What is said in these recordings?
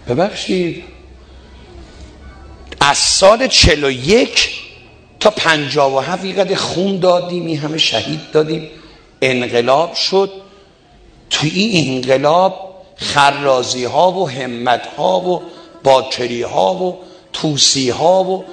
ببخشید از سال 41 تا 57 یه خون دادیم، این همه شهید دادیم، انقلاب شد. توی این انقلاب خرازی ها و همت ها و باکری ها و توسی ها و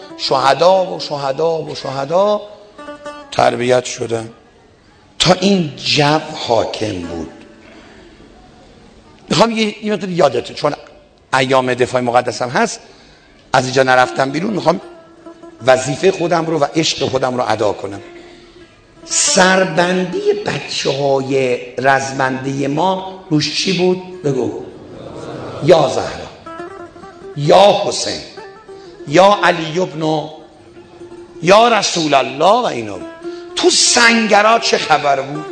شهدا تربیت شدن تا این جو حاکم بود. میخوام یه مقدار یادته، چون ایام دفاع مقدسم هست، از اینجا نرفتم بیرون، میخوام وظیفه خودم رو و عشق خودم رو ادا کنم. سربندی بچه های رزمنده ما روش چی بود؟ بگو. یا زهرا، یا حسین، یا علی ابن، یا رسول الله و اینا. تو سنگرا چه خبر بود؟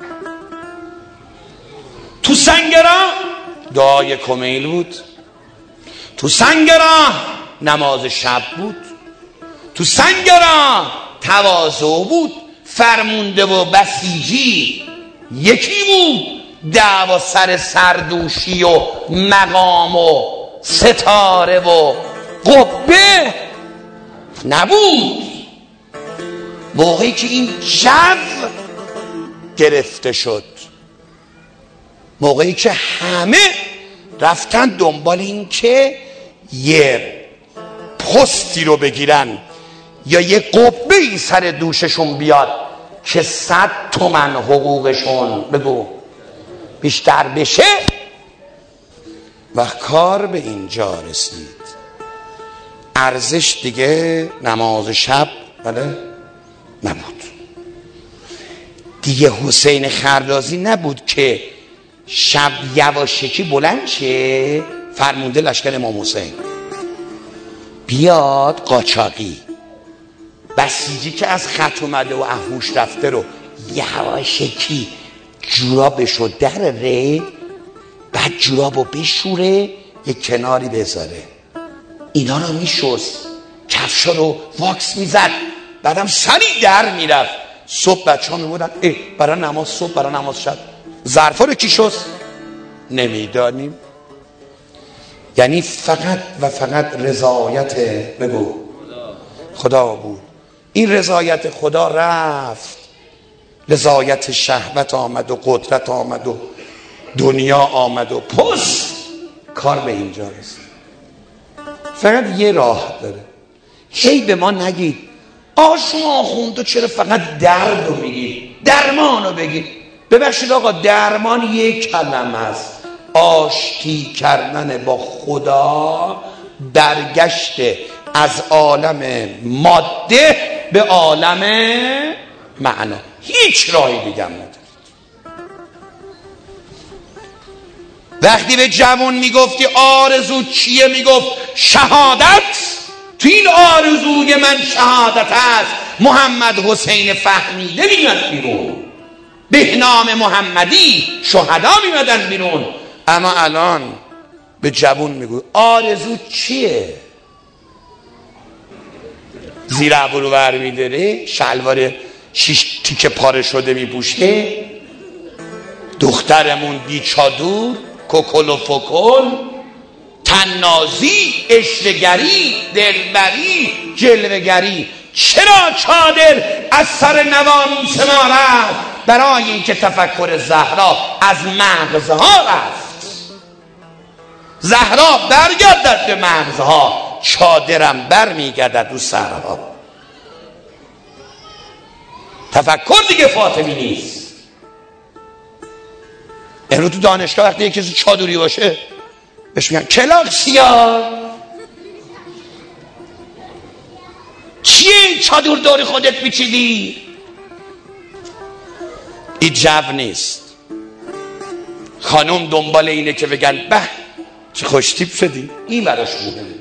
تو سنگرا دعای کمیل بود، تو سنگرا نماز شب بود، تو سنگرا تواضع بود، فرمونده و بسیجی یکی بود، دعوا سر سردوشی و مقام و ستاره و قبه نبود. موقعی که این جو گرفته شد، موقعی که همه رفتن دنبال این که یه پستی رو بگیرن یا یه قبه‌ای سر دوششون بیاد که 100 تومن حقوقشون بگو بیشتر بشه، و کار به اینجا رسید. ارزش دیگه نماز شب بله نبود دیگه. حسین خردازی نبود که شب یواشکی بلند شه فرمونده لشکر امام حسین بیاد قاچاقی، بسیجی که از خط اومده و اهوش رفته رو یواشکی جورابشو در ره، بعد جورابو بشوره یک کناری بذاره، اینا رو میشست، کفشا رو واکس میزد، بعدم سریع در میرفت. صبح بچه ها میبودن برای نماز صبح، برای نماز شب. ظرفا رو کی شست؟ نمیدانیم. یعنی فقط و فقط رضایت بگو خدا بود. این رضایت خدا رفت، رضایت شهوت آمد و قدرت آمد و دنیا آمد و پس کار به اینجا رسید. فقط یه راه داره. هی به ما نگید شما آخونده چرا فقط درد رو میگید، درمان رو بگید. ببخشید آقا، درمان یک کلمه است، آشتی کردن با خدا، برگشت از عالم ماده به عالم معنا. هیچ راهی دیگه هم نداره. وقتی به جوان میگفتی آرزو چیه، میگفت شهادت. تو این آرزوی من شهادت است. محمد حسین فهمیده میمد بیرون، به نام محمدی شهدا میمدن بیرون. اما الان به جوان میگوی آرزو چیه؟ زیر ابرو ور میداره، شلوار 6 تیکه پاره شده میپوشه، دخترمون بی چادور، کوکل و فکل، تنازی، اشرگری، دلبری، جلوگری. چرا چادر از سر نواموس ما رفت؟ برای اینکه تفکر زهرا از مغزها رفت. زهرا برگردد به مغزها، چادرم برمیگردد رو سرها. تفکر دیگه فاطمی نیست. امروز تو دانشگاه وقتی یک کسی چادری باشه بهش میگن کلاکسیا. چیه چادر دور خودت میچیدی؟ این جو نیست. خانم دنبال اینه که بگن به چه خوش تیپ شدی. این براش مهمه،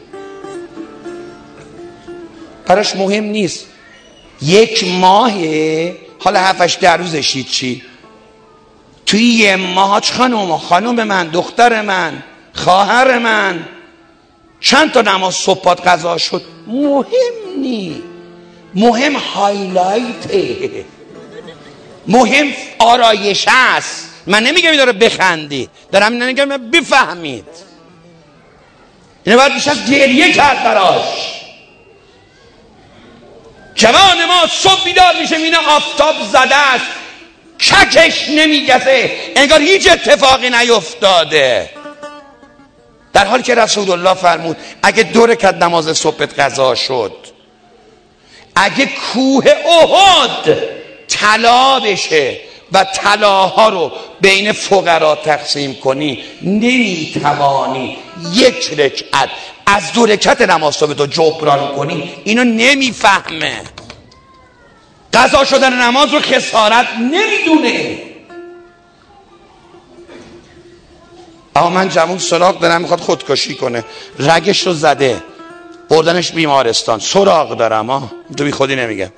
براش مهم نیست. 1 ماهه، حالا 7-8 روزش چی؟ توی 1 ماه خانم من، دختر من، خواهر من چند تا نماز صبحات قضا شد، مهم نی. مهم هایلایته، مهم آرایش است. من نمیگم این داره بخندید، دارم میگم بفهمید. اینه باید بیش از گریه کرد براش. جوان ما صبح بیدار میشه میینه آفتاب زده است، ککش نمیگزه، انگار هیچ اتفاقی نیفتاده، در حالی که رسول الله فرمود اگه 2 رکعت نماز صبحت قضا شد، اگه کوه احد طلا بشه و طلاها رو بین فقرا تقسیم کنی، نمیتوانی 1 رکعت از 2 رکعت نماز صبح تو جبران کنی. اینو نمیفهمه، قضا شدن نماز رو خسارت نمیدونه. آقا من جوون سراغ دارم میخواد خودکشی کنه، رگش رو زده، بردنش بیمارستان، سراغ دارم تو بی خودی نمیگم،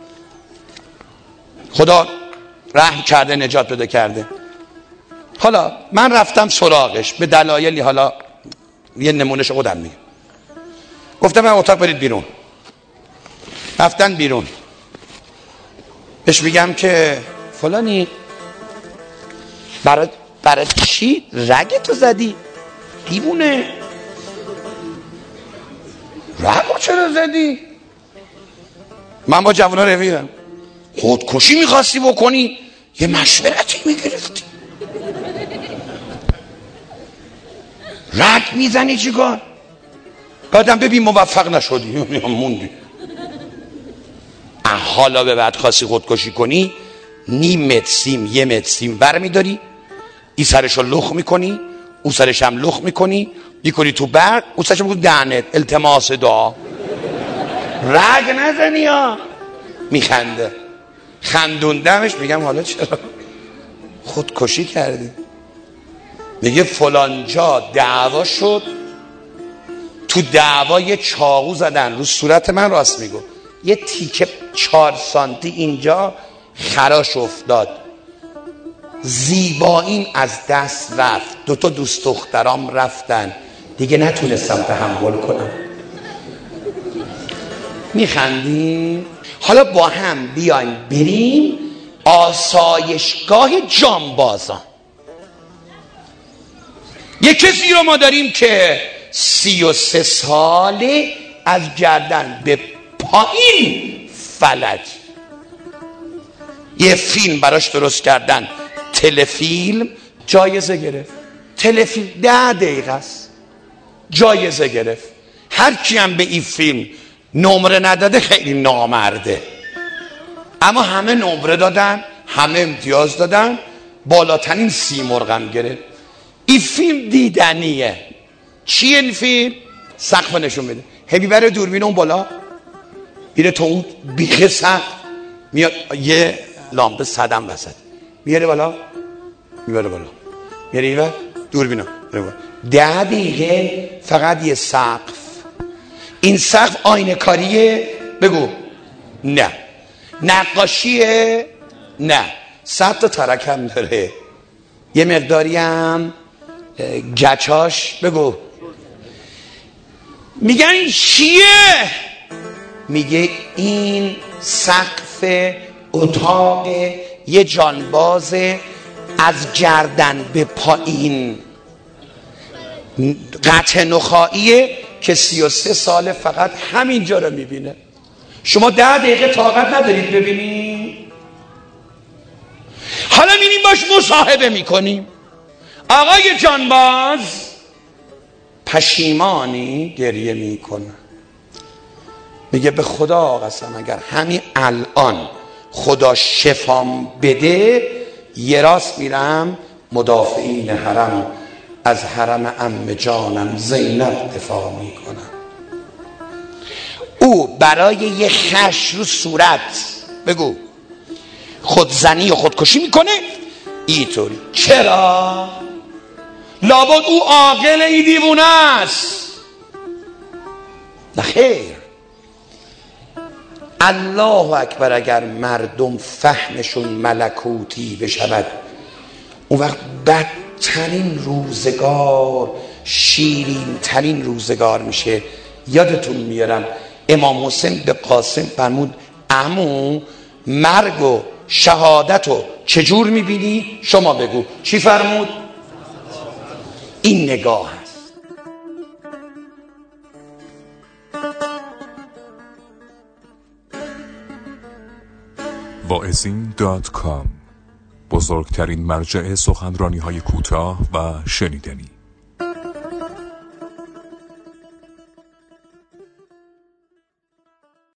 خدا رحم کرده نجات بده کرده. حالا من رفتم سراغش به دلایلی، حالا یه نمونهش خودم میگم. گفتم من اتاق برید بیرون. رفتن بیرون، بهش میگم که فلانی برای چی رگتو زدی؟ دیوونه، رگو چرا زدی؟ من با جوانا رفیقم، خودکشی میخواستی بکنی یه مشورتی میگرفتی، رگ میزنی چیکار؟ بعدم ببین موفق نشدی موندی. حالا به بعد خواستی خودکشی کنی، 0.5 متر سیم 1 متر سیم برمیداری، این سرشو لخ میکنی، اون سرش هم لخ میکنی، میکنی تو برق، اون سرش میکنی دهنت، التماس دعا، رگ نزنی ها. میخنده، خندوندمش، میگم حالا چرا خودکشی کردی؟ میگه فلان جا دعوا شد، تو دعوا یه چاقو زدن رو صورت من، راست میگو، یه تیکه 4 سانتی اینجا خراش افتاد، زیباییم از دست رفت، 2 تا دوست دخترام رفتن، دیگه نتونستم تحمل کنم. میخندیم؟ حالا با هم بیایم بریم آسایشگاه جانبازان. یه کسی رو ما داریم که 33 ساله از گردن به پایین فلج، یه فیلم براش درست کردن، تلفیلم، جایزه گرفت. تلفیلم 10 دقیقه است، جایزه گرفت. هر کی هم به این فیلم نمره نداده خیلی نامرده، اما همه نمره دادن، همه امتیاز دادن، بالاترین سیمرغ هم گرفت. این فیلم دیدنیه. چیه این فیلم؟ سقف نشون میده، هی بره دوربین اون بالا، میره تو اون بیخ سقف، میاد یه لامپ صدم وسط، میاره بالا، میبره بالا، میاره اینور دوربینا، 10 دقیقه فقط یه سقف. این سقف آینه کاریه؟ بگو نه. نقاشیه؟ نه. 100 تا ترک هم داره، یه مقداری هم گچاش، بگو. میگن این چیه؟ میگه این سقف اتاق یه جانباز از گردن به پایین، قطع نخاییه که 33 ساله فقط همینجا رو میبینه. شما 10 دقیقه طاقت ندارید ببینید؟ حالا میریم باش مصاحبه میکنیم. آقای جانباز پشیمانی؟ گریه میکنه، میگه به خدا قسم اگر همین الان خدا شفام بده، یه راست میرم مدافعین حرم از حرم عم جانم زینب دفاع میکنم. او برای یه خش رو صورت، بگو، خودزنی و خودکشی میکنه اینطوری. چرا؟ لابد او عاقل، ای دیوونه است. نخیر، الله اکبر، اگر مردم فهمشون ملکوتی بشود، اون وقت بدترین روزگار شیرین ترین روزگار میشه. یادتون میارم امام حسین به قاسم فرمود عمو مرگ و شهادت رو چجور میبینی؟ شما بگو. چی فرمود؟ این نگاه هست. واعظین.com، بزرگترین مرجع سخنرانی های کوتاه و شنیدنی.